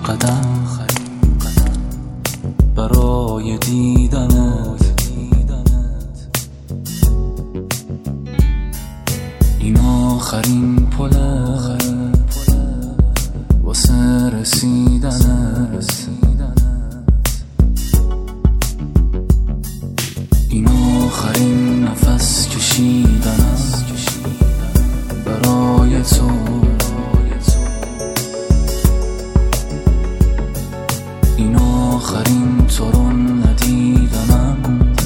قدم برای دیدنت، این آخرین پله واسه رسیدنت، این آخرین نفس کشیدنم برای تو، این آخرین تو رو ندیدنم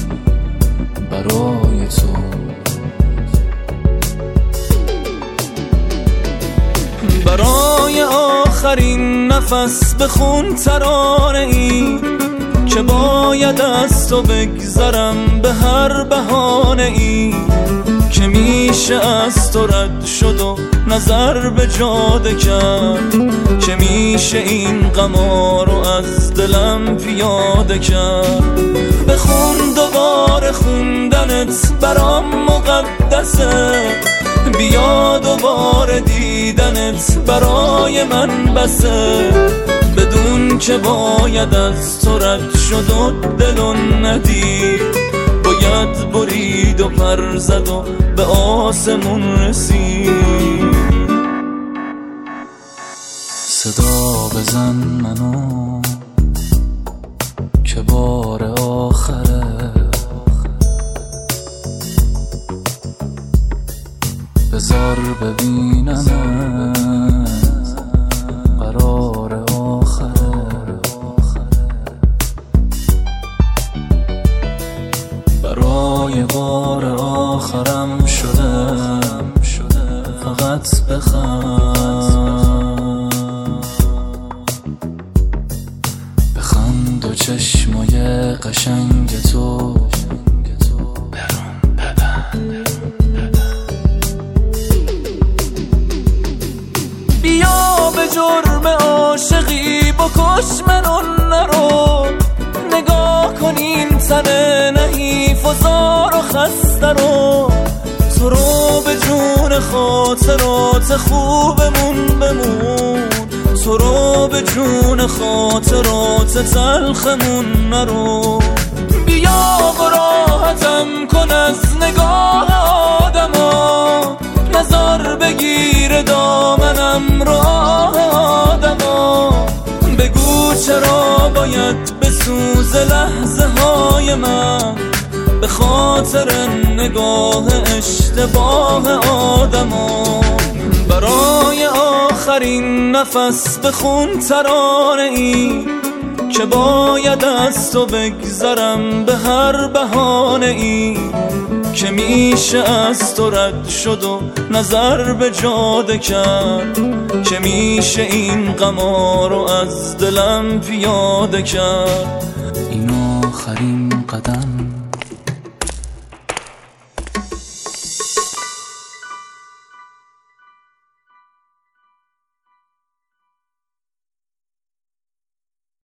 برای تو. برای آخرین نفس بخون ترانه ای که باید از تو بگذرم به هر بهانه ای که میشه از تو رد شد و نظر به جاده کرد، که میشه این غما رو از دلم پیاده کرد. بخون دوباره، خوندنت برام مقدسه، بیا دوباره دیدنت برای من بسه، بدون که باید از تو رد شد و دلو ندید، باید برید و پر زد و به آسمون رسید. صدا بزن منو که بار آخره، بذار ببینم قرار آخره، برای بار آخرم شده فقط بخند و چشمای قشنگ تو بیا به جرم عاشقی بکش منو نرو، نگاه کن این تن نحیف و زار و خسته رو، تو رو به جون خاطرات خوبمون بمون، تو رو به جون خاطرات تلخمون نرو. بیا و راحتم کن از نگاه آدما، نظر بگیر دامنم راه آدما، بگو چرا باید بسوز لحظه های من به خاطر نگاه اشتباه آدما. برای آخرین نفس بخون ترانه ای که باید از تو بگذرم به هر بهانه ای که میشه از تو رد شد و نظر به جاده کرد، که میشه این غما رو از دلم پیاده کرد. این آخرین قدم